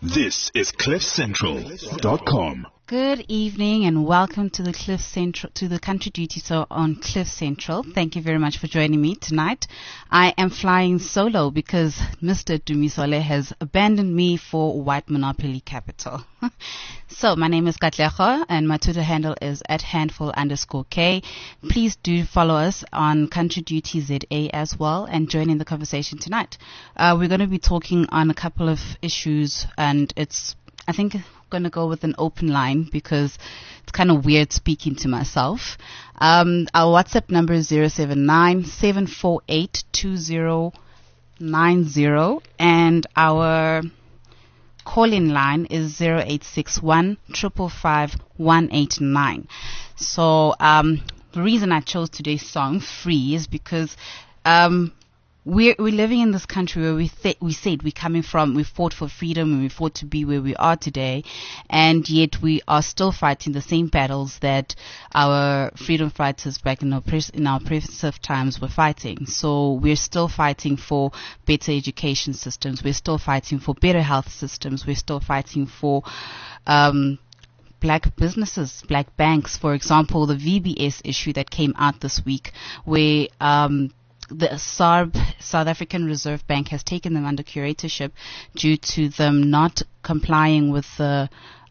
This is CliffCentral.com. Good evening and welcome to the Country Duty Show on Cliff Central. Thank you very much for joining me tonight. I am flying solo because Mr. Dumisole has abandoned me for White Monopoly Capital. So my name is Katleho and my Twitter handle is @handful_K. Please do follow us on Country Duty ZA as well and join in the conversation tonight. We're going to be talking on a couple of issues and I think going to go with an open line because it's kind of weird speaking to myself. Our WhatsApp number is 079-748-2090 and our call-in line is 0861 555 189. So the reason I chose today's song, Free, is because we're living in this country where we said we're coming from, we fought for freedom and we fought to be where we are today, and yet we are still fighting the same battles that our freedom fighters back in our oppressive times were fighting. So we're still fighting for better education systems, we're still fighting for better health systems, we're still fighting for black businesses, black banks. For example, the VBS issue that came out this week where the SARB, South African Reserve Bank, has taken them under curatorship due to them not complying with the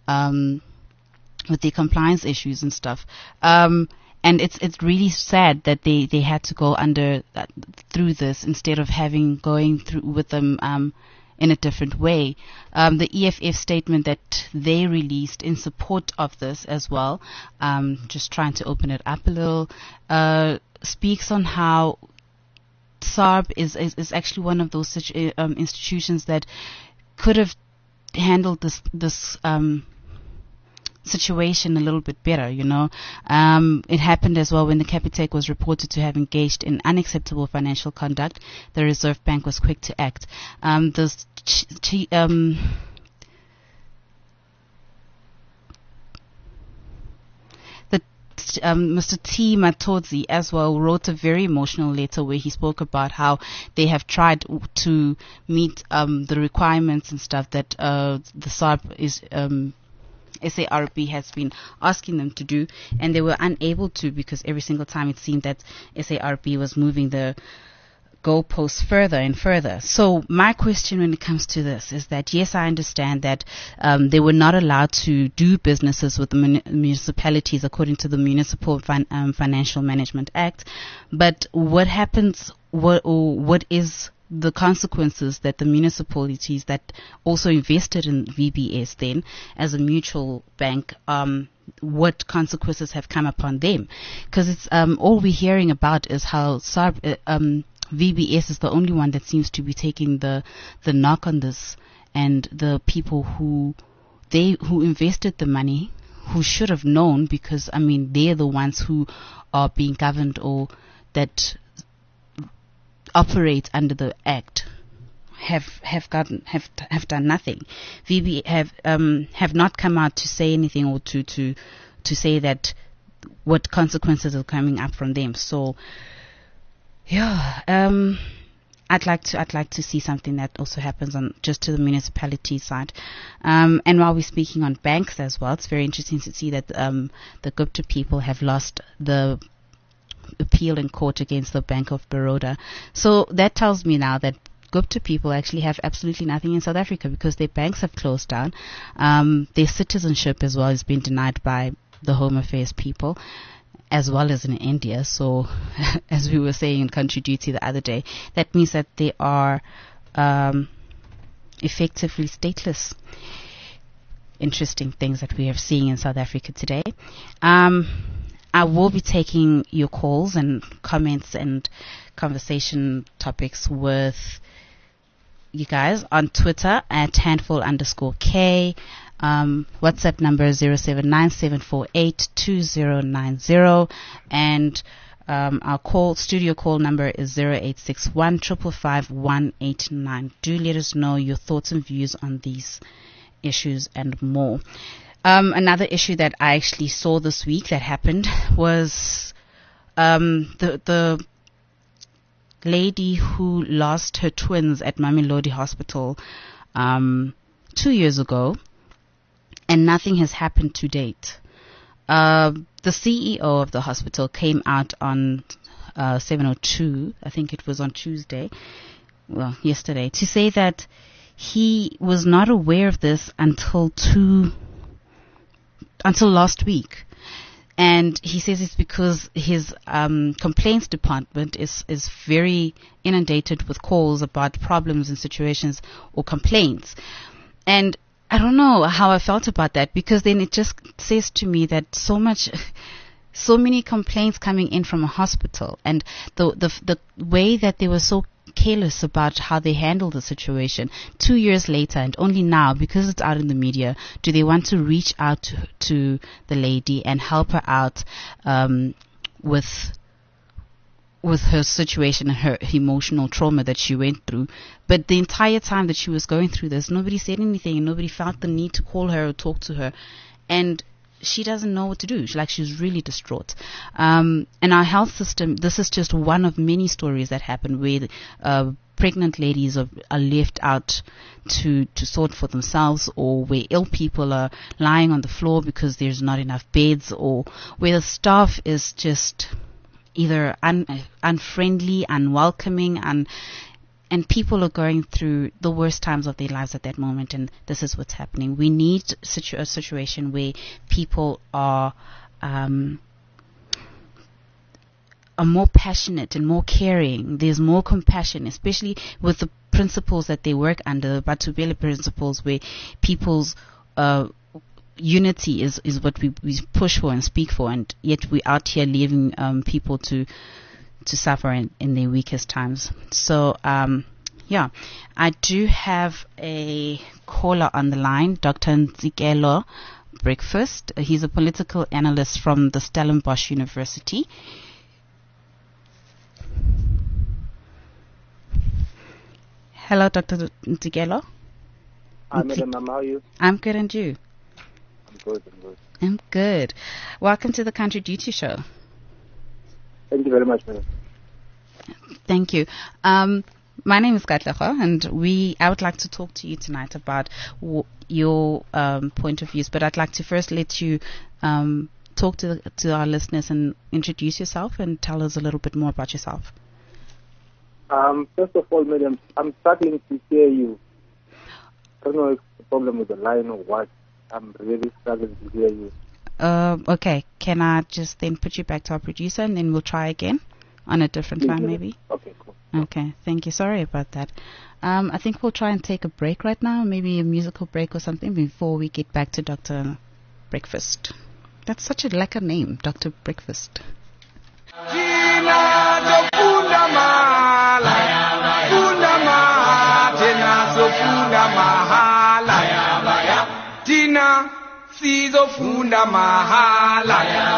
compliance issues and stuff. And it's really sad that they had to go through this instead of going through with them in a different way. The EFF statement that they released in support of this as well, just trying to open it up a little, speaks on how SARB is actually one of those institutions that could have handled this situation a little bit better, you know. It happened as well when the Capitec was reported to have engaged in unacceptable financial conduct. The Reserve Bank was quick to act. Mr. T. Matodzi as well wrote a very emotional letter where he spoke about how they have tried to meet the requirements and stuff that the SARB has been asking them to do, and they were unable to because every single time it seemed that SARB was moving the goalposts further and further. So my question when it comes to this is that, yes, I understand that they were not allowed to do businesses with the municipalities according to the Municipal Financial Management Act, but what happens, what is the consequences that the municipalities that also invested in VBS then as a mutual bank, what consequences have come upon them? Because it's all we're hearing about is how VBS is the only one that seems to be taking the knock on this, and the people who invested the money, who should have known, because I mean they're the ones who are being governed or that operate under the act, have done nothing. VB have not come out to say anything or to say that what consequences are coming up from them. So yeah, I'd like to see something that also happens on just to the municipality side. And while we're speaking on banks as well, it's very interesting to see that the Gupta people have lost the appeal in court against the Bank of Baroda. So that tells me now that Gupta people actually have absolutely nothing in South Africa because their banks have closed down. Their citizenship as well has been denied by the Home Affairs people, as well as in India. So, as we were saying in Country Duty the other day, that means that they are effectively stateless. Interesting things that we are seeing in South Africa today. I will be taking your calls and comments and conversation topics with you guys on Twitter at handful_K. WhatsApp number is 079-748-2090, and our studio call number is 0861 555 189. Do let us know your thoughts and views on these issues and more. Another issue that I actually saw this week that happened was the lady who lost her twins at Mamelodi Hospital 2 years ago, and nothing has happened to date. The CEO of the hospital came out on 7:02, I think it was on Tuesday, well, yesterday, to say that he was not aware of this until last week. And he says it's because his complaints department is very inundated with calls about problems and situations or complaints. And I don't know how I felt about that, because then it just says to me that so many complaints coming in from a hospital, and the way that they were so careless about how they handled the situation 2 years later, and only now, because it's out in the media, do they want to reach out to the lady and help her out with her situation and her emotional trauma that she went through. But the entire time that she was going through this, nobody said anything, and nobody felt the need to call her or talk to her. And she doesn't know what to do. She's really distraught. And our health system, this is just one of many stories that happen where pregnant ladies are left out to sort for themselves, or where ill people are lying on the floor because there's not enough beds, or where the staff is just either unfriendly, unwelcoming, and people are going through the worst times of their lives at that moment, and this is what's happening. We need a situation where people are more passionate and more caring. There's more compassion, especially with the principles that they work under, the Batubele principles, where people's unity is what we push for and speak for, and yet we're out here leaving people to suffer in their weakest times. So, I do have a caller on the line, Dr. Nzikelo Breakfast. He's a political analyst from the Stellenbosch University. Hello, Dr. Nzikelo. Hi, Madam. How are you? I'm good, and you? I'm good. Welcome to the Country Duty Show. Thank you very much, madam. Thank you. My name is Katleho, and I would like to talk to you tonight about your point of views, but I'd like to first let you talk to our listeners and introduce yourself and tell us a little bit more about yourself. First of all, madam, I'm struggling to hear you. I don't know if it's a problem with the line or what. I'm really struggling to hear you. Okay. Can I just then put you back to our producer, and then we'll try again on a different line, maybe? Okay, cool. Okay. Thank you. Sorry about that. I think we'll try and take a break right now, maybe a musical break or something, before we get back to Dr. Breakfast. That's such a lekker name, Dr. Breakfast. Tina sizofunda mahala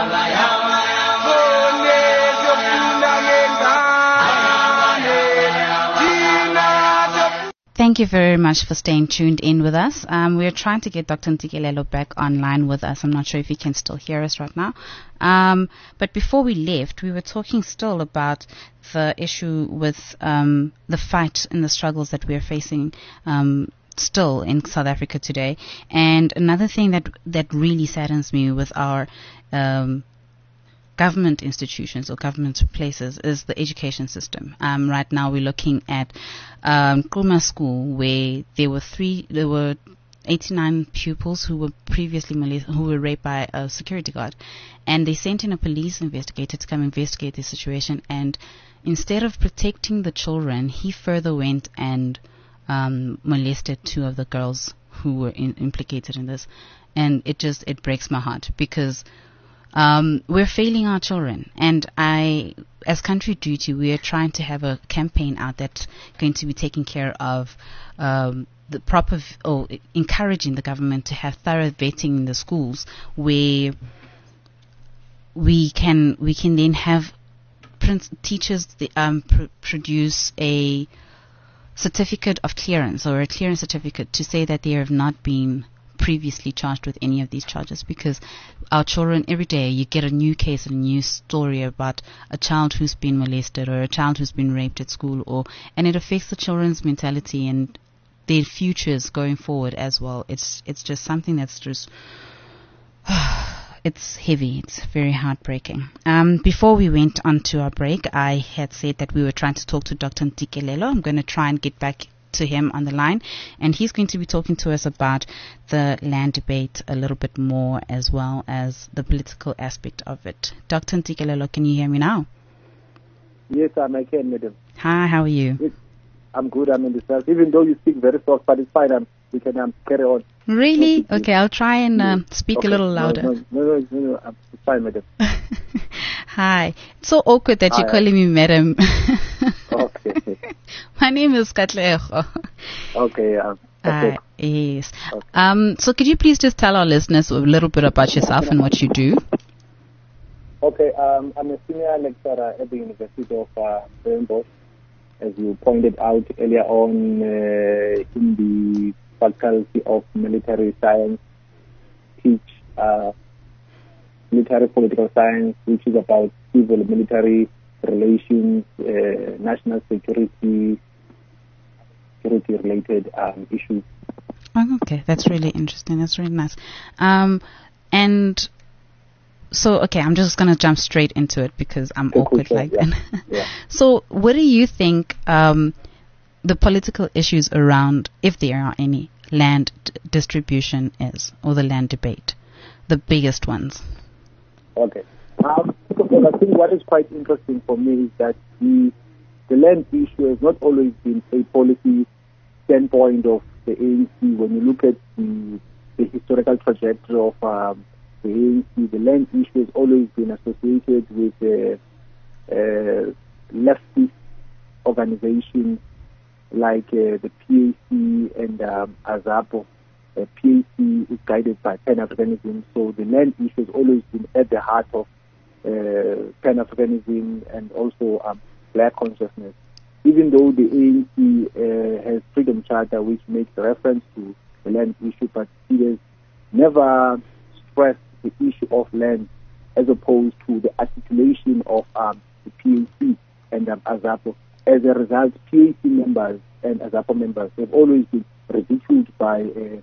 Thank you very much for staying tuned in with us. We're trying to get Dr. Nzikelo back online with us. I'm not sure if he can still hear us right now. But before we left, we were talking still about the issue with the fight and the struggles that we're facing still in South Africa today. And another thing that really saddens me with our government institutions or government places is the education system. Right now we're looking at Nkrumah School, where there were 89 pupils who were previously who were raped by a security guard, and they sent in a police investigator to come investigate the situation, and instead of protecting the children, he further went and molested two of the girls who were implicated in this. And it breaks my heart, because we're failing our children, and as Country Duty, we are trying to have a campaign out that's going to be taking care of the proper, or encouraging the government to have thorough vetting in the schools, where we can then have teachers produce a certificate of clearance, or a clearance certificate, to say that they have not been previously charged with any of these charges. Because our children, every day you get a new case, a new story about a child who's been molested or a child who's been raped at school, and it affects the children's mentality, and their futures going forward as well. It's just something that's just it's heavy. It's very heartbreaking. Before we went on to our break, I had said that we were trying to talk to Dr. Ntikelelo. I'm going to try and get back to him on the line, and he's going to be talking to us about the land debate a little bit more, as well as the political aspect of it. Dr. Ntikelelo, can you hear me now? Yes, I can, madam. Hi, how are you? Yes, I'm good. I'm in the south. Even though you speak very soft, but it's fine. We can carry on. Really? Okay, I'll try and speak okay. a little louder. No, it's fine, madam. Hi. It's so awkward that you're calling me madam. Okay. My name is Katlego. Okay. Okay. Yes. Okay. So could you please just tell our listeners a little bit about yourself and what you do? Okay. I'm a senior lecturer at the University of Stellenbosch, as you pointed out earlier on, in the Faculty of Military Science, teach military political science, which is about civil military relations, national security related issues. Oh, okay, that's really interesting. That's really nice. And so, okay, I'm just going to jump straight into it because I'm awkward like that. Yeah. So, what do you think the political issues around, if there are any, land distribution is, or the land debate, the biggest ones? Okay. I think what is quite interesting for me is that the land issue has not always been a policy standpoint of the ANC. When you look at the historical trajectory of the ANC, the land issue has always been associated with leftist organizations like the PAC and AZAPO. PAC is guided by Pan-Africanism, so the land issue has always been at the heart of Pan-Africanism and also black consciousness. Even though the ANC has Freedom Charter, which makes reference to the land issue, but it has never stressed the issue of land as opposed to the articulation of the PAC and AZAPO. As a result, PAC members and AZAPO members have always been ridiculed by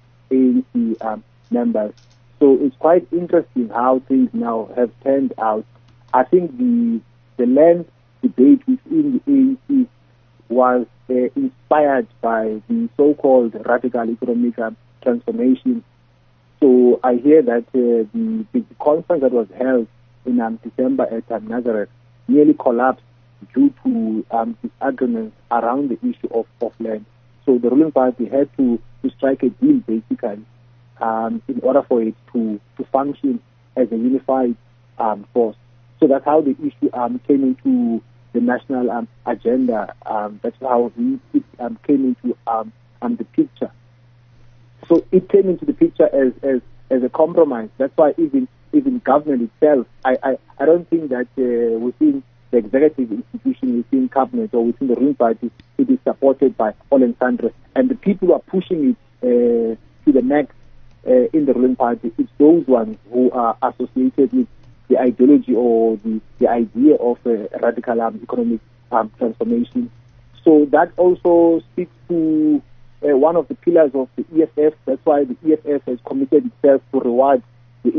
ANC members. So it's quite interesting how things now have turned out. I think the land debate within the ANC was inspired by the so-called radical economic transformation. So I hear that the conference that was held in December at Nazareth nearly collapsed due to disagreements around the issue of land. So the ruling party had to strike a deal, basically, in order for it to function as a unified force. So that's how the issue came into the national agenda. That's how it came into the picture. So it came into the picture as a compromise. That's why even government itself, I don't think that within the executive institution, within cabinet or within the ruling party, it is supported by all and sundry. And the people who are pushing it to the max in the ruling party, it's those ones who are associated with the ideology or the idea of a radical economic transformation. So that also speaks to one of the pillars of the EFF. That's why the EFF has committed itself to reward the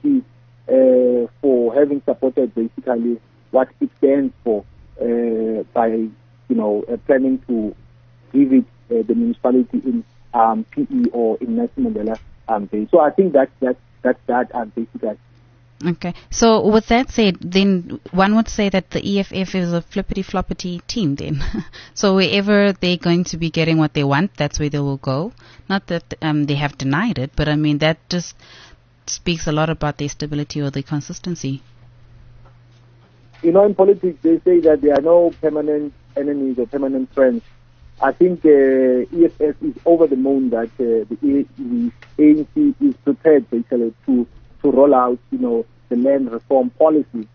ANC for having supported basically what it stands for by planning to give it the municipality in PE or in Nelson Mandela Bay. So I think that's basically. Okay. So with that said, then one would say that the EFF is a flippity-floppity team then. So wherever they're going to be getting what they want, that's where they will go. Not that they have denied it, but I mean that just speaks a lot about their stability or their consistency. In politics, they say that there are no permanent enemies or permanent friends. I think EFF is over the moon that the ANC is prepared basically to roll out, the land reform policy,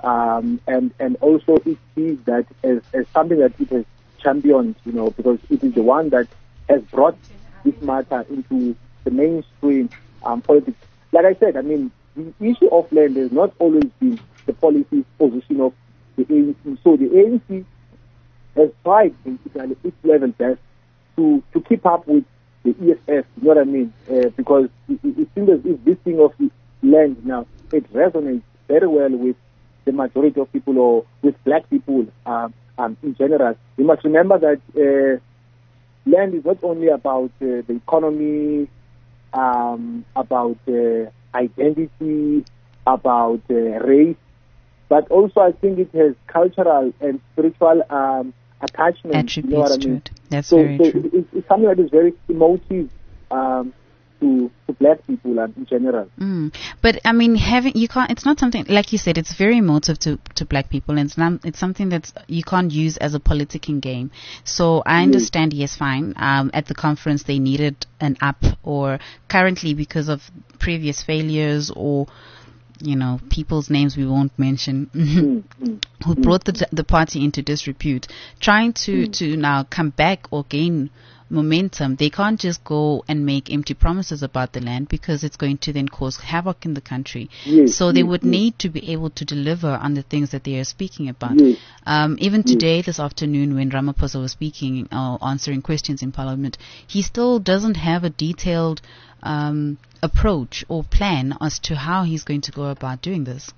and also it sees that as something that it has championed, because it is the one that has brought this matter into the mainstream politics. Like I said, I mean, the issue of land has not always been the policy position of the ANC. So the ANC has tried basically its level best to keep up with the EFF, you know what I mean? Because it seems as if this thing of land now, it resonates very well with the majority of people or with black people in general. You must remember that land is not only about the economy, about identity, about race, but also I think it has cultural and spiritual attachment. Attributes, you know what I mean? to it. That's very true. It's something that is very emotive to black people in general. But I mean, it's not something, like you said, it's very emotive to black people, and it's something that you can't use as a politicking game. So I understand, yes, fine. At the conference they needed an up, or currently because of previous failures or, you know, people's names we won't mention, who brought the party into disrepute, trying to now come back or gain momentum. They can't just go and make empty promises about the land, because it's going to then cause havoc in the country. So they would need to be able to deliver on the things that they are speaking about. Even today, this afternoon, when Ramaphosa was speaking or answering questions in Parliament, he still doesn't have a detailed approach or plan as to how he's going to go about doing this.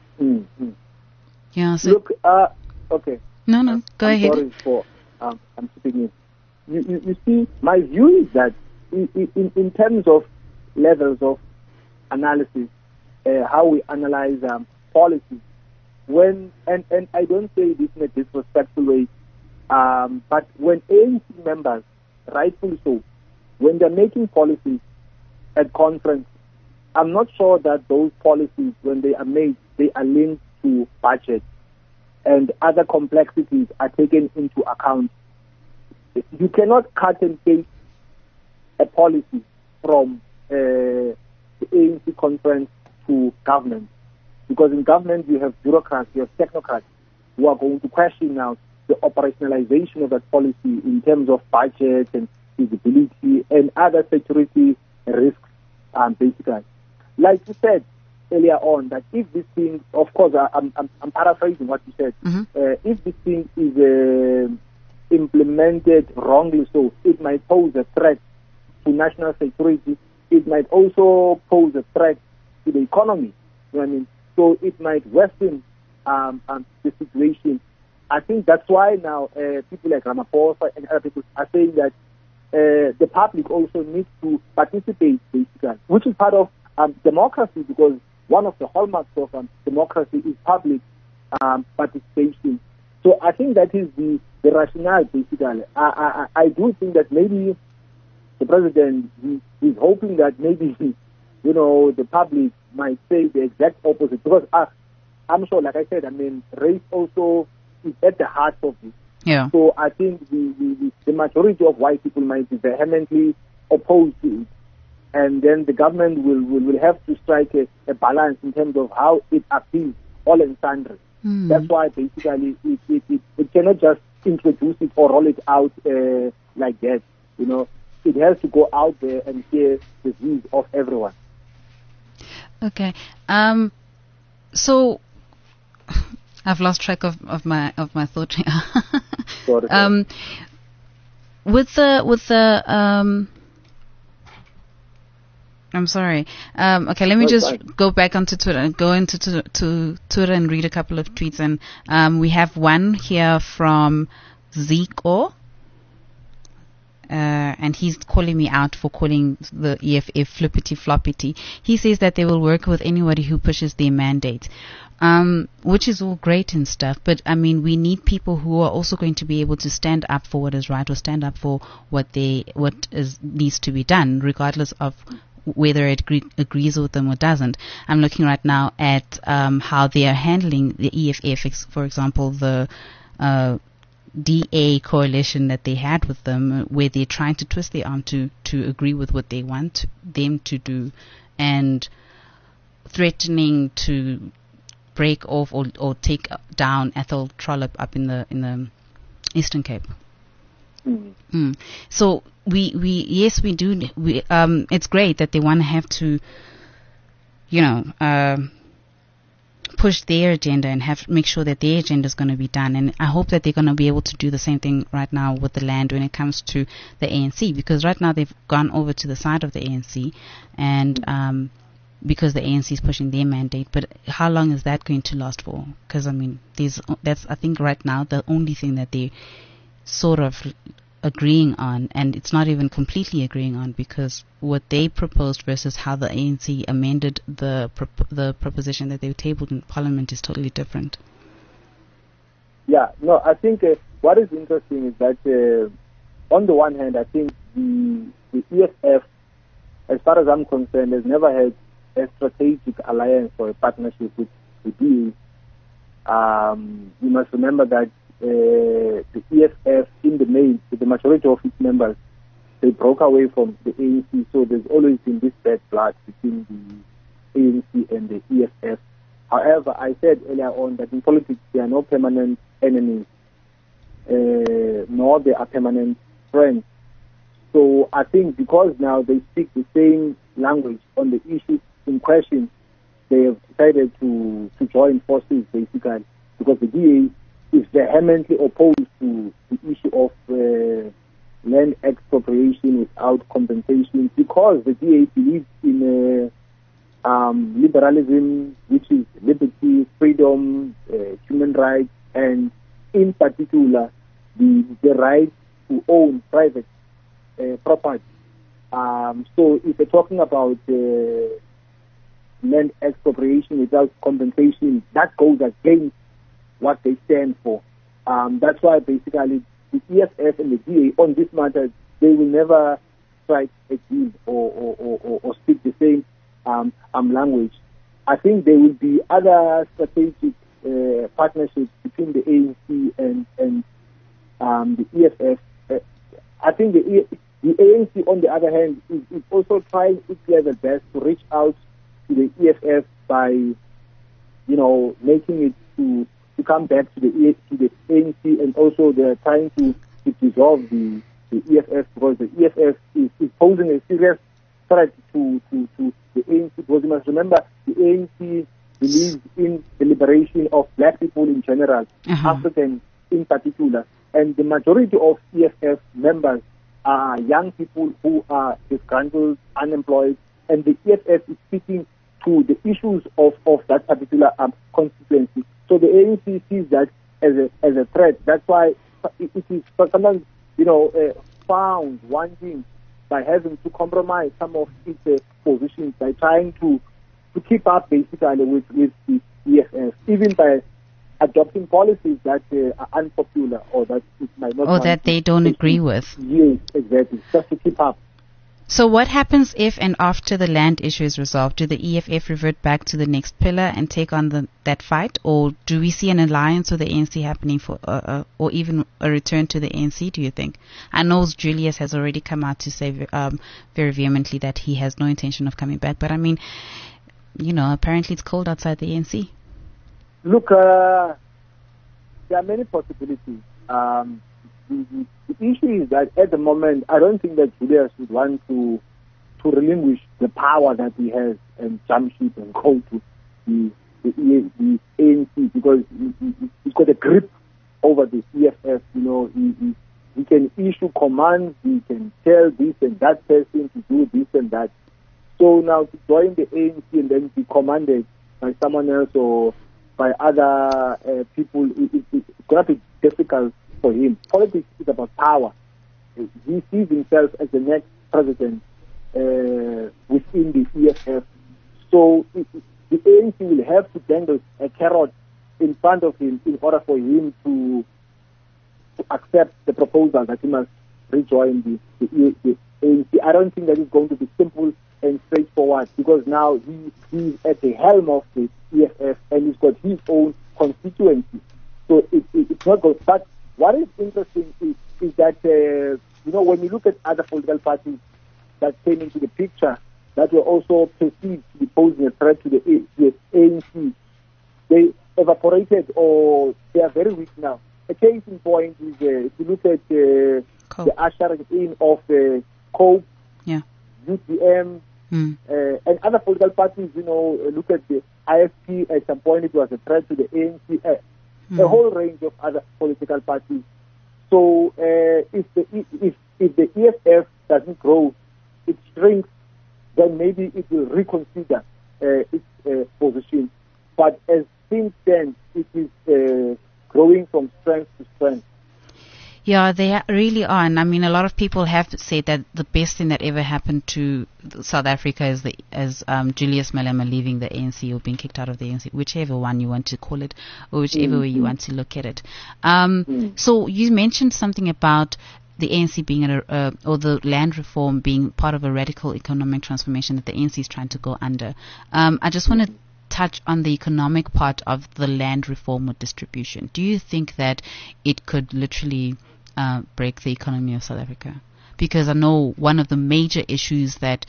Yeah. So look, okay. No, go ahead. Sorry for I'm speaking in. You see, my view is that in terms of levels of analysis, how we analyze policies, and I don't say this in a disrespectful way, but when ANC members, rightfully so, when they're making policies at conference, I'm not sure that those policies, when they are made, they are linked to budget and other complexities are taken into account. You cannot cut and paste a policy from the ANC conference to government, because in government you have bureaucrats, you have technocrats who are going to question now the operationalization of that policy in terms of budget and feasibility and other security risks, basically. Like you said earlier on, that if this thing, of course, I'm paraphrasing what you said, if this thing is implemented wrongly, so it might pose a threat to national security. It might also pose a threat to the economy. You know what I mean? So it might worsen the situation. I think that's why now people like Ramaphosa and other people are saying that the public also needs to participate, basically, which is part of democracy, because one of the hallmarks of democracy is public participation. So I think that is the rationale, basically. I do think that maybe the president is hoping that maybe, you know, the public might say the exact opposite, because I'm sure, like I said, I mean, race also is at the heart of it. Yeah. So I think the majority of white people might be vehemently opposed to it. And then the government will have to strike a balance in terms of how it appeals all and sundry. That's why basically it cannot just introduce it or roll it out like that. You know, it has to go out there and hear the views of everyone. Okay. So I've lost track of my thought here. Sorry. With the I'm sorry. Okay, let me just go back onto Twitter and go into to Twitter and read a couple of tweets. And we have one here from Zico. And he's calling me out for calling the EFF flippity-floppity. He says that they will work with anybody who pushes their mandate, which is all great and stuff. But, I mean, we need people who are also going to be able to stand up for what is right or stand up for what needs to be done, regardless of whether it agrees with them or doesn't. I'm looking right now at how they are handling the EFF, for example, the DA coalition that they had with them, where they're trying to twist their arm to agree with what they want them to do, and threatening to break off or take down Ethel Trollip up in the Eastern Cape. So we do. It's great that they want to have to, push their agenda and make sure that their agenda is going to be done. And I hope that they're going to be able to do the same thing right now with the land when it comes to the ANC, because right now they've gone over to the side of the ANC, and because the ANC is pushing their mandate. But how long is that going to last for? Because I mean, that's I think right now the only thing that they sort of agreeing on, and it's not even completely agreeing on, because what they proposed versus how the ANC amended the proposition that they tabled in Parliament is totally different. Yeah, no, I think what is interesting is that on the one hand, I think the EFF, as far as I'm concerned, has never had a strategic alliance or a partnership with the DA. You must remember that the EFF, in the main, the majority of its members, they broke away from the ANC, so there's always been this bad blood between the ANC and the EFF. However, I said earlier on that in politics there are no permanent enemies, nor there are permanent friends. So I think because now they speak the same language on the issues in question, they have decided to join forces, basically, because the DA is vehemently opposed to the issue of land expropriation without compensation, because the DA believes in liberalism, which is liberty, freedom, human rights, and in particular the right to own private property. So if we're talking about land expropriation without compensation, that goes against what they stand for. That's why basically the EFF and the DA on this matter, they will never strike a deal or speak the same language. I think there will be other strategic partnerships between the ANC and the EFF. I think the ANC, on the other hand, is also trying its level best to reach out to the EFF by, making it to come back to the ANC, and also they're trying to dissolve the EFF, because the EFF is posing a serious threat to the ANC, because you must remember the ANC believes in the liberation of black people in general, Africans in particular, and the majority of EFF members are young people who are disgruntled, unemployed, and the EFF is speaking to the issues of that particular constituency. So the ANC sees that as a threat. That's why it is sometimes, found wanting by having to compromise some of its positions by trying to keep up basically with the EFF, even by adopting policies that are unpopular or that it might not. Or that they don't agree with. Yes, exactly. Just to keep up. So what happens if and after the land issue is resolved? Do the EFF revert back to the next pillar and take on that fight? Or do we see an alliance with the ANC happening for, or even a return to the ANC, do you think? I know Julius has already come out to say very vehemently that he has no intention of coming back. But I mean, apparently it's cold outside the ANC. Look, there are many possibilities. The issue is that at the moment, I don't think that Julius would want to relinquish the power that he has and jump ship and go to the ANC, because he's got a grip over the EFF. He can issue commands, he can tell this and that person to do this and that. So now to join the ANC and then be commanded by someone else or by other people, it's going to be difficult for him. Politics is about power. He sees himself as the next president within the EFF. So the ANC will have to dangle a carrot in front of him in order for him to accept the proposal that he must rejoin the ANC. I don't think that it's going to be simple and straightforward, because now he's at the helm of the EFF and he's got his own constituency. So it's not good. But what is interesting is that, when you look at other political parties that came into the picture that were also perceived to be posing a threat to the ANC, they evaporated or they are very weak now. A case in point is if you look at the ushering in of COPE, UDM, And other political parties, look at the IFP. At some point, it was a threat to the ANC. A whole range of other political parties. So if the EFF doesn't grow, it shrinks, then maybe it will reconsider its position. But as things stand, it is growing from strength to strength. Yeah, they really are. And I mean, a lot of people have said that the best thing that ever happened to South Africa is Julius Malema leaving the ANC or being kicked out of the ANC, whichever one you want to call it, or whichever way you want to look at it. So you mentioned something about the ANC being or the land reform being part of a radical economic transformation that the ANC is trying to go under. I just want to touch on the economic part of the land reform or distribution. Do you think that it could literally break the economy of South Africa? Because I know one of the major issues that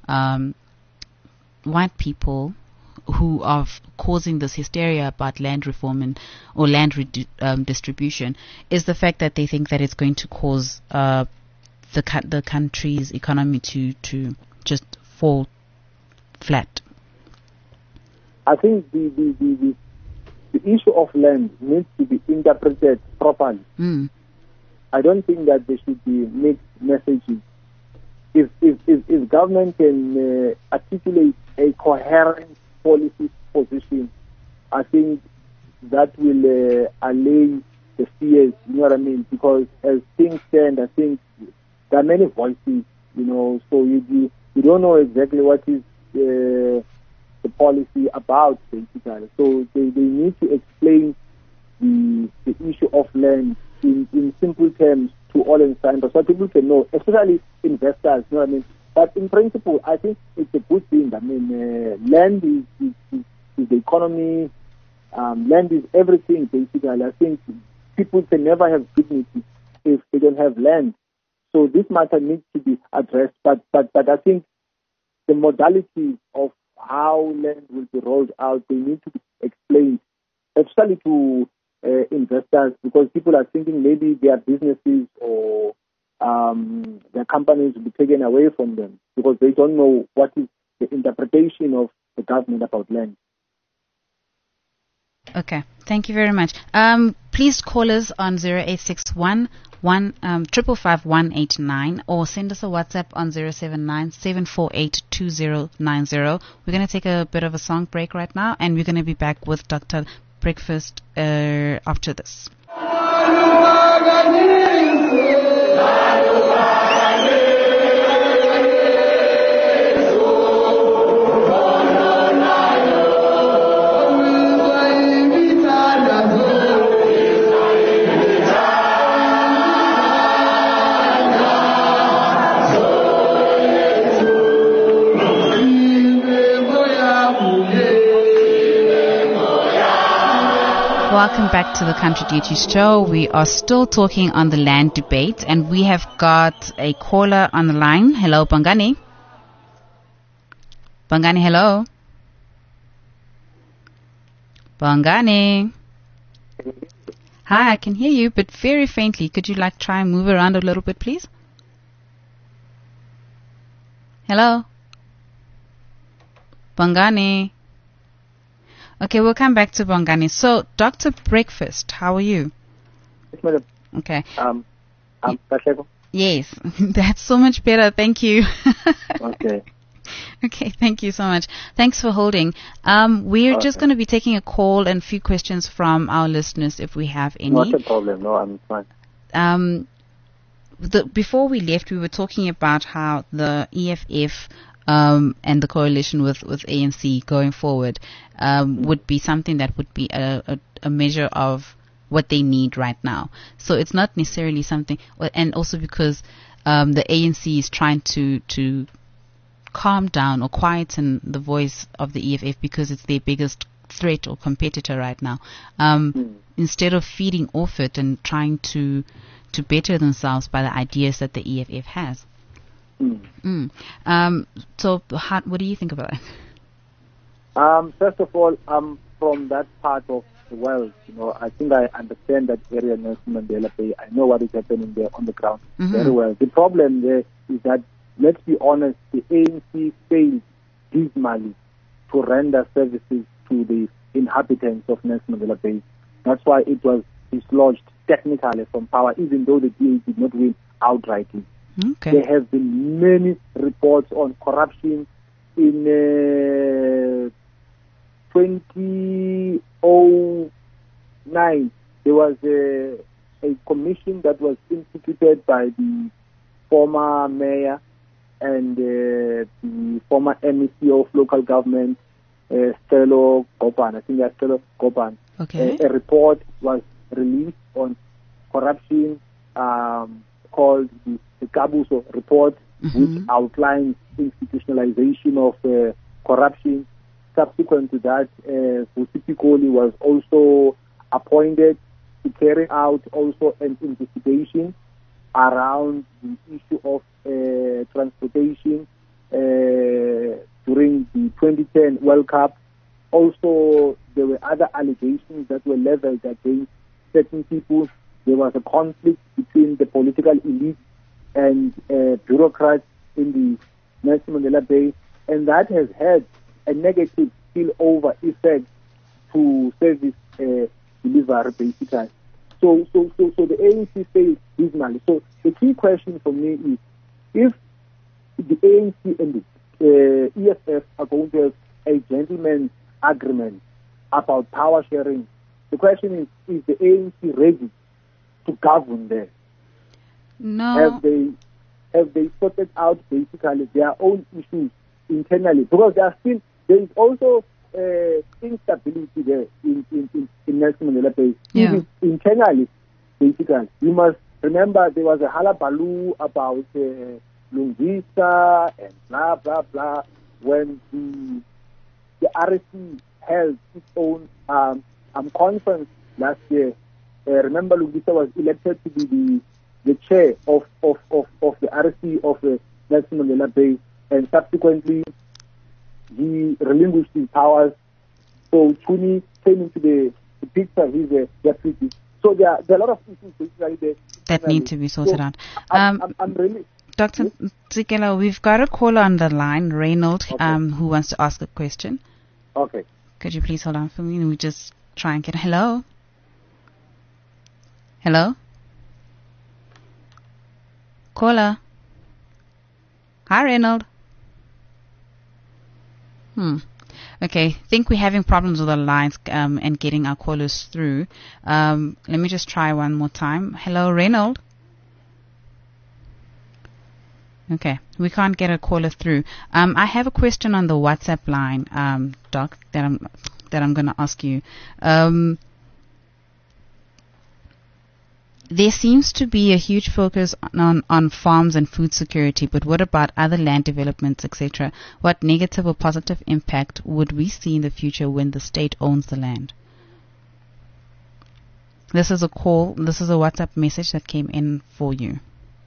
white people who are causing this hysteria about land reform or land distribution is the fact that they think that it's going to cause the country's economy to just fall flat. I think the issue of land needs to be interpreted properly. I don't think that there should be mixed messages. If government can articulate a coherent policy position, I think that will allay the fears, you know what I mean? Because as things stand, I think there are many voices, so you don't know exactly what is the policy about, basically. So they need to explain the issue of land in simple terms to all insiders so people can know, especially investors, you know what I mean? But in principle, I think it's a good thing. I mean, land is the economy, land is everything, basically. I think people can never have dignity if they don't have land. So this matter needs to be addressed, but I think the modalities of how land will be rolled out, they need to be explained, especially to investors, because people are thinking maybe their businesses or their companies will be taken away from them because they don't know what is the interpretation of the government about land. Okay, thank you very much. Please call us on 0861 555 189 or send us a WhatsApp on 079 748 2090. We're going to take a bit of a song break right now, and we're going to be back with Dr. Breakfast after this. Welcome back to the Country Duty Show. We are still talking on the land debate, and we have got a caller on the line. Hello, Bongani. Bongani, hello. Bongani. Hi, I can hear you, but very faintly. Could you try and move around a little bit, please? Hello? Bongani. Okay, we'll come back to Bongani. So, Dr. Breakfast, how are you? Yes, madam. Okay. I'm Katlego. Yes, that's so much better. Thank you. Okay. Okay, thank you so much. Thanks for holding. We're just going to be taking a call and a few questions from our listeners if we have any. Not a problem. No, I'm fine. Before we left, we were talking about how the EFF and the coalition with ANC going forward would be something that would be a measure of what they need right now. So it's not necessarily something, and also because the ANC is trying to calm down or quieten the voice of the EFF because it's their biggest threat or competitor right now. Instead of feeding off it and trying to better themselves by the ideas that the EFF has. So, what do you think about it? First of all, I'm from that part of the world. I think I understand that area, Nelson Mandela Bay. I know what is happening there on the ground very well. The problem there is that let's be honest, the ANC failed dismally to render services to the inhabitants of Nelson Mandela Bay. That's why it was dislodged technically from power, even though the DA did not win outrightly. Okay. There have been many reports on corruption. In 2009, there was a commission that was instituted by the former mayor and the former MEC of local government, Stelo Gopan. I think that's Stelo Gopan. Okay. A report was released on corruption called the Kabuso report, which outlines institutionalization of corruption. Subsequent to that, Vusi Pikoli was also appointed to carry out also an investigation around the issue of transportation during the 2010 World Cup. Also, there were other allegations that were leveled against certain people. There was a conflict between the political elite and bureaucrats in the Nelson Mandela Bay, and that has had a negative spillover effect to service delivery, basically. So the ANC failed dismally. So the key question for me is, if the ANC and the EFF are going to have a gentleman's agreement about power sharing, the question is the ANC ready to govern there? No. Have they sorted out basically their own issues internally? Because there is also instability there in Nelson Mandela Bay. Yeah. Even internally, basically. You must remember there was a hullabaloo about Lungisa and blah, blah, blah, when the RSC held its own conference last year. Remember, Lungisa was elected to be the chair of the RSC of Nelson Mandela Bay, and subsequently he relinquished his powers. So Chuni came into the picture. He's a deputy. So there are a lot of issues basically there that need to be sorted out. I'm really... Dr. Tsikela, we've got a caller on the line, Reynold, who wants to ask a question. Okay. Could you please hold on for me? And we just try and get... Hello? Hello? Caller? Hi, Reynold. Okay, I think we're having problems with our lines and getting our callers through. Let me just try one more time. Hello, Reynold. Okay, we can't get a caller through. I have a question on the WhatsApp line, Doc, that I'm going to ask you. There seems to be a huge focus on farms and food security, but what about other land developments, etc.? What negative or positive impact would we see in the future when the state owns the land? This is a WhatsApp message that came in for you.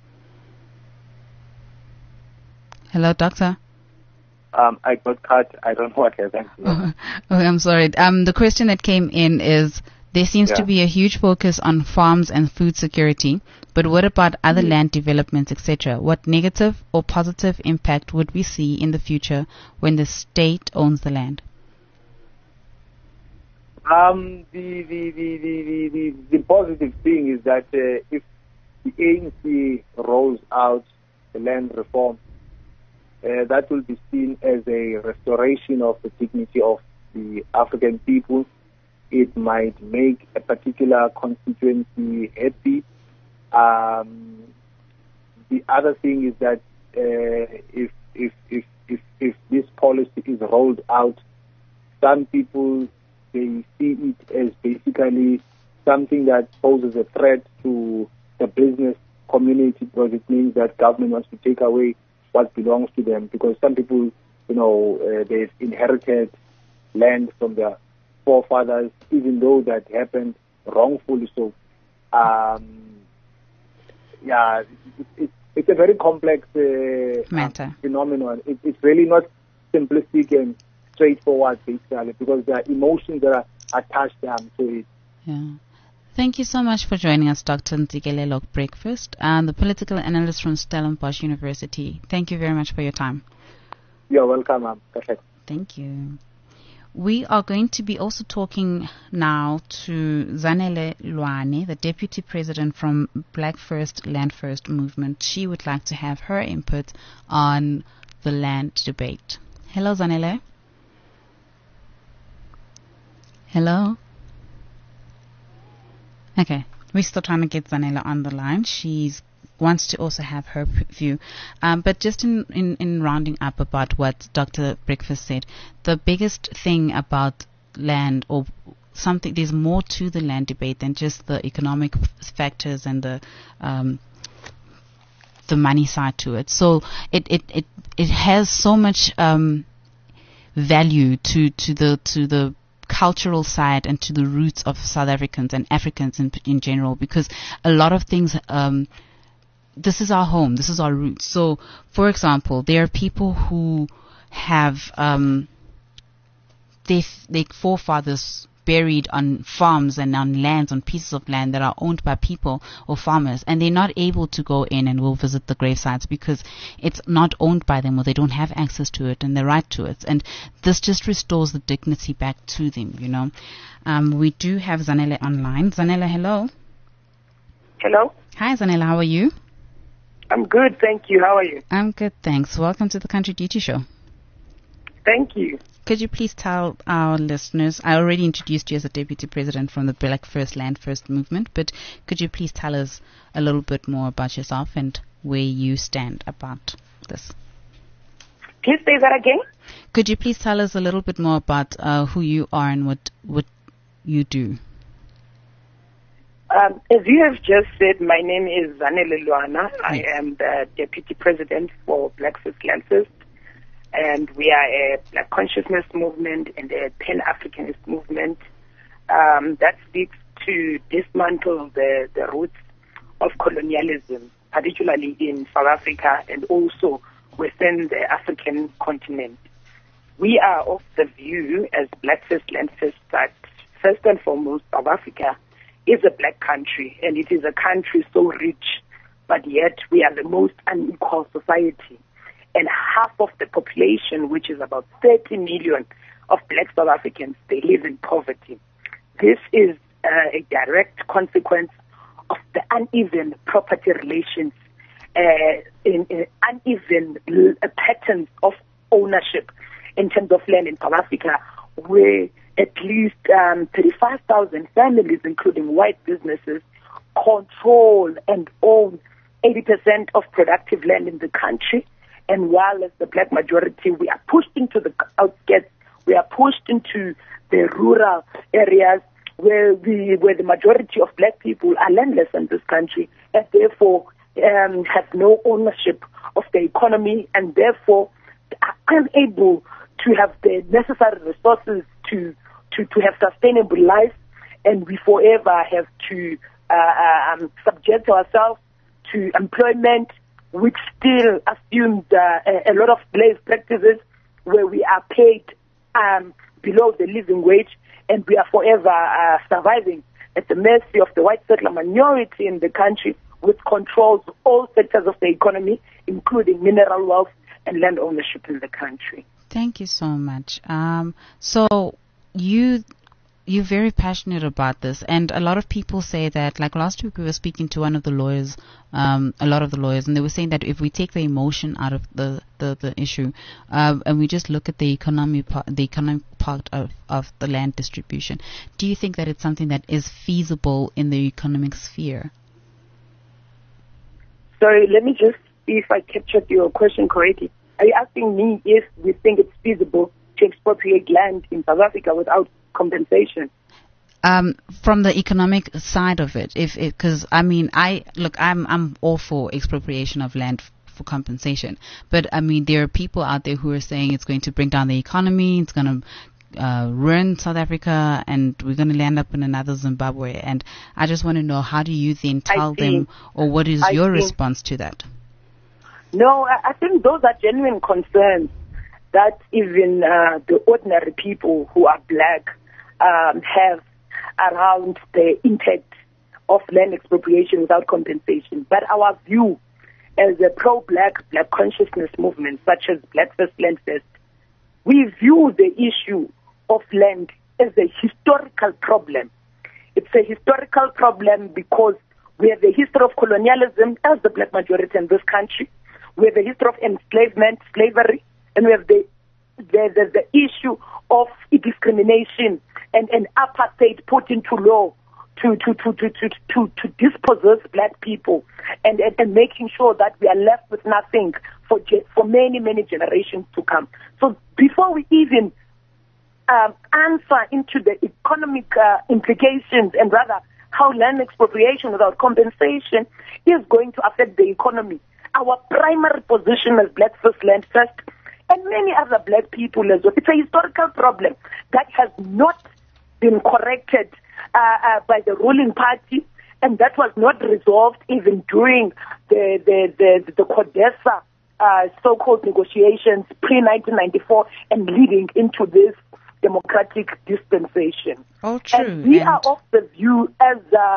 Hello, doctor. I got cut. I don't know what happened. Oh, I'm sorry. The question that came in is, there seems to be a huge focus on farms and food security, but what about other land developments, etc.? What negative or positive impact would we see in the future when the state owns the land? The positive thing is that if the ANC rolls out the land reform, that will be seen as a restoration of the dignity of the African people. It might make a particular constituency happy. The other thing is that if this policy is rolled out, some people, they see it as basically something that poses a threat to the business community, because it means that government wants to take away what belongs to them, because some people, they've inherited land from their forefathers, even though that happened wrongfully. So, it's a very complex matter, phenomenon. It's really not simplistic and straightforward, basically, because there are emotions that are attached to it. Yeah. Thank you so much for joining us, Dr. Ntsikelelo Breakfast, and the political analyst from Stellenbosch University. Thank you very much for your time. You're welcome, ma'am. Perfect. Thank you. We are going to be also talking now to Zanele Lwane, the Deputy President from Black First, Land First movement. She would like to have her input on the land debate. Hello, Zanele. Hello. Okay, we're still trying to get Zanele on the line. She wants to also have her view. But just in rounding up about what Dr. Breakfast said, the biggest thing about land, or something, there's more to the land debate than just the economic factors and the money side to it. So it has so much value to the cultural side and to the roots of South Africans and Africans in general, because a lot of things, this is our home, this is our roots. So, for example, there are people who have their forefathers buried on farms and on lands, on pieces of land that are owned by people or farmers, and they're not able to go in and will visit the gravesites because it's not owned by them, or they don't have access to it and the right to it. And this just restores the dignity back to them, you know. We do have Zanele online. Zanele, hello. Hello. Hi, Zanele. How are you? I'm good, thank you. How are you? I'm good, thanks. Welcome to the Country Duty Show. Thank you. Could you please tell our listeners, I already introduced you as a Deputy President from the Black First, Land First movement, but could you please tell us a little bit more about yourself and where you stand about this? Please say that again. Could you please tell us a little bit more about who you are and what you do? As you have just said, my name is Zanele Lwane. Yes. I am the Deputy President for Black First, Land First. And we are a Black consciousness movement and a Pan-Africanist movement that seeks to dismantle the roots of colonialism, particularly in South Africa and also within the African continent. We are of the view as Black First, Land First that first and foremost South Africa is a black country, and it is a country so rich, but yet we are the most unequal society. And half of the population, which is about 30 million of black South Africans, they live in poverty. This is a direct consequence of the uneven property relations, in uneven patterns of ownership in terms of land in South Africa, where at least 35,000 families, including white businesses, control and own 80% of productive land in the country. And while as the black majority, we are pushed into the outskirts, we are pushed into the rural areas where the majority of black people are landless in this country, and therefore have no ownership of the economy, and therefore are unable to have the necessary resources to have sustainable life. And we forever have to subject ourselves to employment, which still assumes a lot of slave practices where we are paid below the living wage, and we are forever surviving at the mercy of the white settler minority in the country, which controls all sectors of the economy, including mineral wealth and land ownership in the country. Thank you so much. So you're very passionate about this, and a lot of people say that, like last week we were speaking to one of the lawyers, a lot of the lawyers, and they were saying that if we take the emotion out of the issue, and we just look at the economic part of the land distribution, do you think that it's something that is feasible in the economic sphere? Sorry, let me just see if I captured your question correctly. Are you asking me if we think it's feasible to expropriate land in South Africa without compensation? From the economic side of it, because I mean, I'm all for expropriation of land for compensation, but I mean, there are people out there who are saying it's going to bring down the economy, it's going to ruin South Africa, and we're going to end up in another Zimbabwe. And I just want to know, how do you then tell them, or what is your response to that? No, I think those are genuine concerns that even the ordinary people who are black have around the impact of land expropriation without compensation. But our view as a pro-black, black consciousness movement, such as Black First Land First, we view the issue of land as a historical problem. It's a historical problem because we have the history of colonialism as the black majority in this country. We have the history of enslavement, slavery, and we have the issue of discrimination and apartheid put into law to dispossess black people and making sure that we are left with nothing for many, many generations to come. So before we even answer into the economic implications and rather how land expropriation without compensation is going to affect the economy, our primary position as Black First Land First and many other black people as well, it's a historical problem that has not been corrected by the ruling party, and that was not resolved even during the CODESA so-called negotiations pre-1994 and leading into this democratic dispensation. Oh, true. And we are of the view as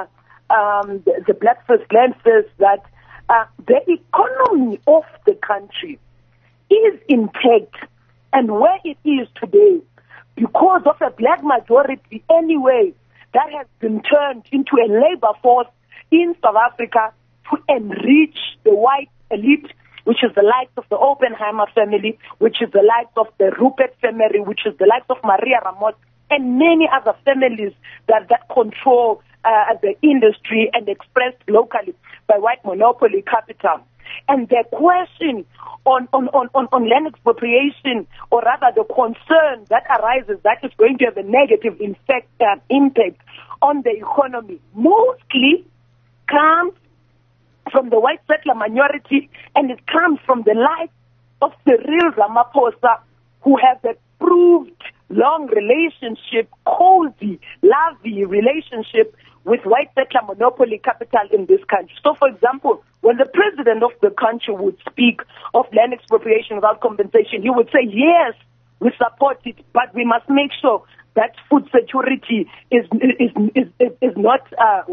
the Black First Land First that the economy of the country is intact, and where it is today, because of a black majority anyway, that has been turned into a labor force in South Africa to enrich the white elite, which is the likes of the Oppenheimer family, which is the likes of the Rupert family, which is the likes of Maria Ramos, and many other families that control the industry and expressed locally by white monopoly capital. And the question on land expropriation, or rather the concern that arises that it's going to have a negative impact on the economy, mostly comes from the white settler minority, and it comes from the likes of the real Ramaphosa, who have a proved long relationship, cozy, lovey relationship with white settler monopoly capital in this country. So, for example, when the president of the country would speak of land expropriation without compensation, he would say, yes, we support it, but we must make sure that food security is not,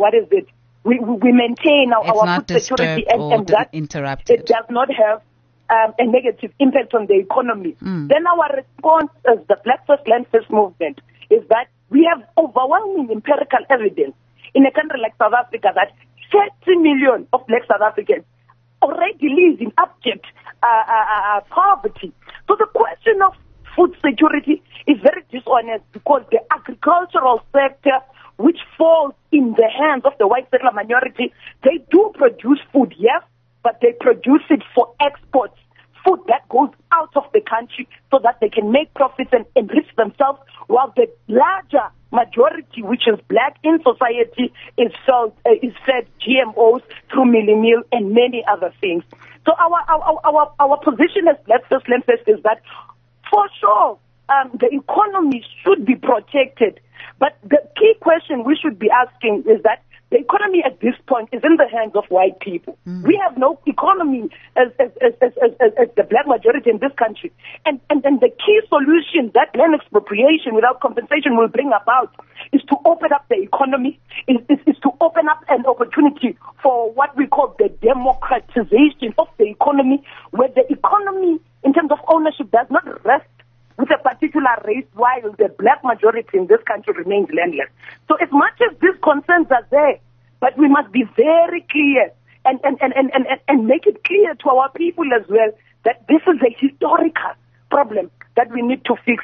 we maintain our food security and that interrupted. It does not have a negative impact on the economy. Then our response as the Black First Land First movement is that we have overwhelming empirical evidence in a country like South Africa that 30 million of black South Africans already live in abject poverty. So the question of food security is very dishonest because the agricultural sector, which falls in the hands of the white settler minority, they do produce food, yes, but they produce it for exports, food that goes out of the country so that they can make profits and enrich themselves, while the larger majority, which is black in society, is fed GMOs through Milli-Meal and many other things. So our position as Black First Land First is that for sure the economy should be protected, but the key question we should be asking is that the economy at this point is in the hands of white people. We have no economy as the black majority in this country. And the key solution that land expropriation without compensation will bring about is to open up the economy, is to open up an opportunity for what we call the democratization of the economy, where the economy in terms of ownership does not rest with a particular race, while the black majority in this country remains landless. So as much as these concerns are there, but we must be very clear and make it clear to our people as well that this is a historical problem that we need to fix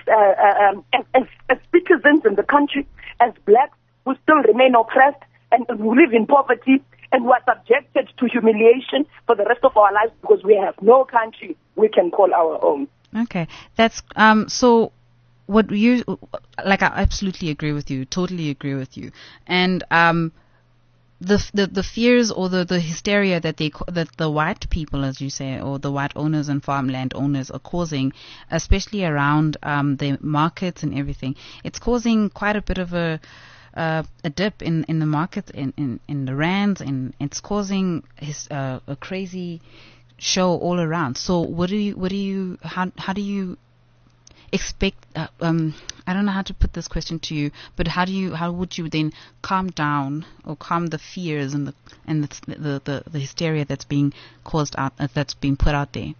as citizens in the country, as blacks who still remain oppressed and who live in poverty and who are subjected to humiliation for the rest of our lives because we have no country we can call our own. Okay, that's so. What you like? I absolutely agree with you. Totally agree with you. And the fears or the hysteria that the white people, as you say, or the white owners and farmland owners are causing, especially around the markets and everything, it's causing quite a bit of a dip in the market in the rands, and it's causing a crazy show all around. So how do you expect? I don't know how to put this question to you, but how would you then calm down or calm the fears and the hysteria that's being caused out, that's being put out there?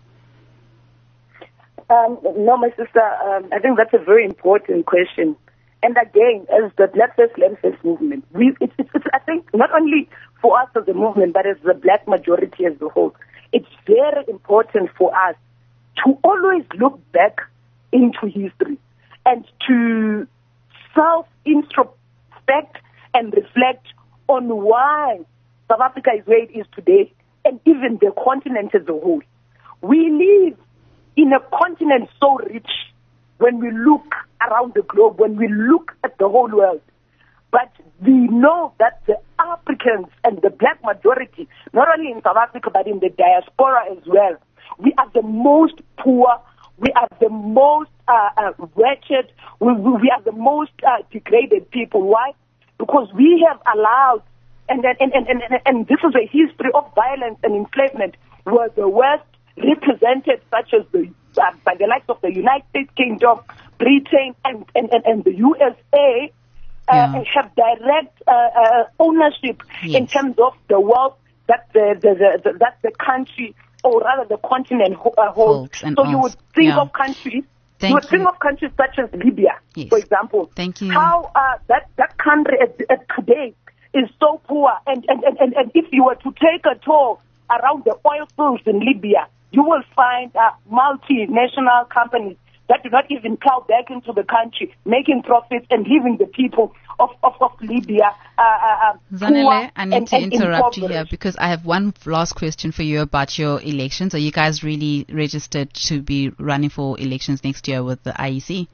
No, my sister, I think that's a very important question. And again, as the Black First Land First movement, it's I think not only for us as a movement, but as the black majority as a whole, it's very important for us to always look back into history and to self-introspect and reflect on why South Africa is where it is today, and even the continent as a whole. We live in a continent so rich when we look around the globe, when we look at the whole world. But we know that the Africans and the black majority, not only in South Africa but in the diaspora as well, we are the most poor, we are the most wretched, we are the most degraded people. Why? Because we have allowed, and this is a history of violence and enslavement, where the West represented, such as by the likes of the United States Kingdom, Britain, and the USA, have direct ownership in terms of the wealth that the country, or rather the continent, holds. So you would think of countries. You would think of countries such as Libya, for example. Thank you. How that country at today is so poor, and if you were to take a tour around the oil fields in Libya, you will find multinational companies that do not even plow back into the country, making profits and leaving the people of Libya Zanele, I need to interrupt you here because I have one last question for you about your elections. Are you guys really registered to be running for elections next year with the IEC?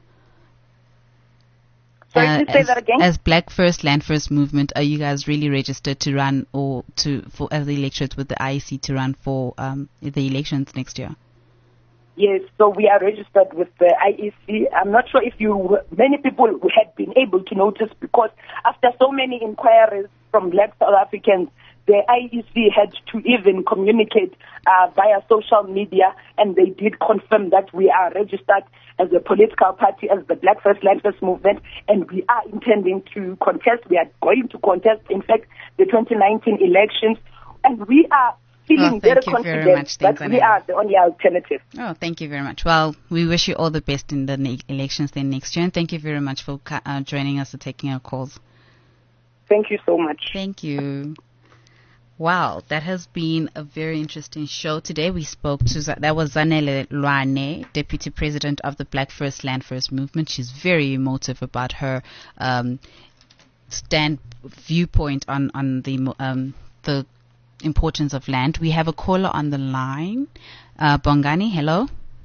Sorry, say that again? As Black First Land First movement, are you guys really registered to run as the electorate with the IEC to run for the elections next year? Yes, so we are registered with the IEC. I'm not sure if many people had been able to notice, because after so many inquiries from black South Africans, the IEC had to even communicate via social media, and they did confirm that we are registered as a political party, as the Black First Land First movement, and we are intending to contest. We are going to contest, in fact, the 2019 elections, and we are feeling very confident that we are the only alternative. Oh, thank you very much. Well, we wish you all the best in the elections then next year, and thank you very much for joining us and taking our calls. Thank you so much. Thank you. Wow, that has been a very interesting show today. We spoke to, that was Zanele Lwane, Deputy President of the Black First Land First movement. She's very emotive about her viewpoint on the importance of land. We have a caller on the line. Bongani, hello.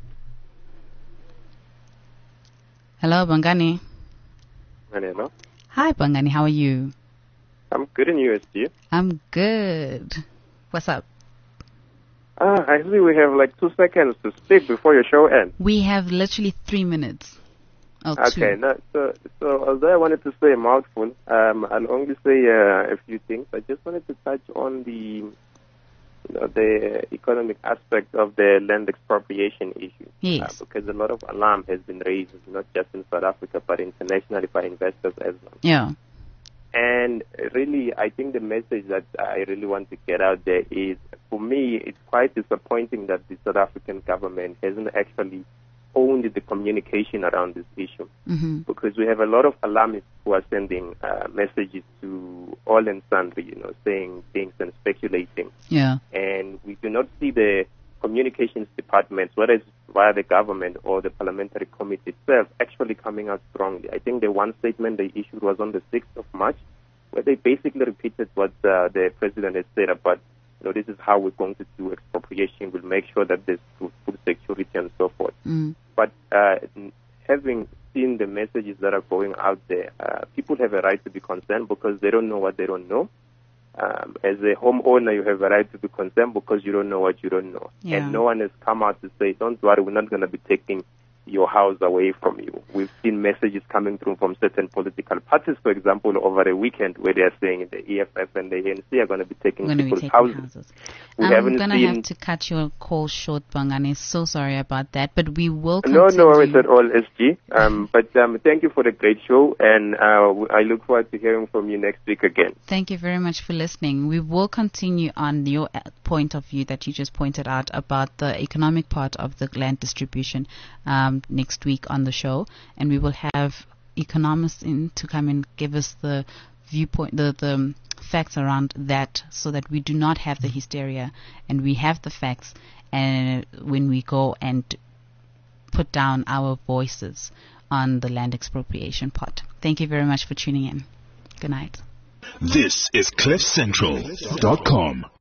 Hello, Bongani. Hello. Hi, Bongani. How are you? I'm good, and you, SG? I'm good. What's up? I see we have like 2 seconds to speak before your show ends. We have literally 3 minutes. Okay, so although I wanted to say a mouthful, I'll only say a few things. I just wanted to touch on the economic aspect of the land expropriation issue. Yes. Because a lot of alarm has been raised, not just in South Africa, but internationally by investors as well. Yeah. And really, I think the message that I really want to get out there is, for me, it's quite disappointing that the South African government hasn't actually owned the communication around this issue. Mm-hmm. Because we have a lot of alarmists who are sending messages to all and sundry, saying things and speculating. Yeah. And we do not see the communications departments, whether it's via the government or the parliamentary committee itself, actually coming out strongly. I think the one statement they issued was on the 6th of March, where they basically repeated what the president has said about, this is how we're going to do expropriation. We'll make sure that there's food security and so forth. Mm. But having seen the messages that are going out there, people have a right to be concerned because they don't know what they don't know. As a homeowner, you have a right to be concerned because you don't know what you don't know. Yeah. And no one has come out to say, don't worry, we're not going to be taking your house away from you. we've seen messages coming through from certain political parties, for example, over a weekend where they are saying the EFF and the ANC are going to be taking people's houses. I'm going to have to cut your call short, Bongani. So sorry about that, but we will continue. No worries at all, SG. But thank you for the great show, and I look forward to hearing from you next week again. Thank you very much for listening. We will continue on your point of view that you just pointed out about the economic part of the land distribution next week on the show, and we will have economists in to come and give us the viewpoint, the facts around that, so that we do not have the hysteria and we have the facts, and when we go and put down our voices on the land expropriation part. Thank you very much for tuning in. Good night. This is CliffCentral.com.